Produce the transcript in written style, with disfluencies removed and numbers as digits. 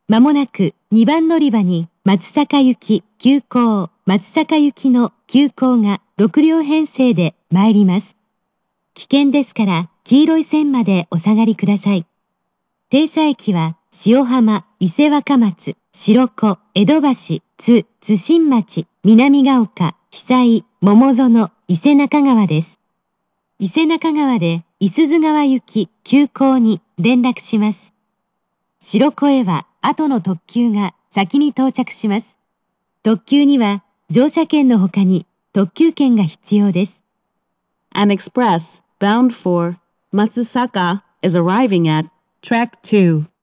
まもなく2番乗り場に松阪行き急行、松阪行きの急行が6両編成で参ります。危険ですから黄色い線までお下がりください。停車駅は塩浜、伊勢若松、白子、江戸橋、津新町、南ヶ丘、久井、桃園、伊勢中川です。伊勢中川で五十鈴川行き急行に連絡します。白子へは後の特急が先に到着します。特急には乗車券の他に特急券が必要です。 An express bound for Matsusaka is arriving at track 2.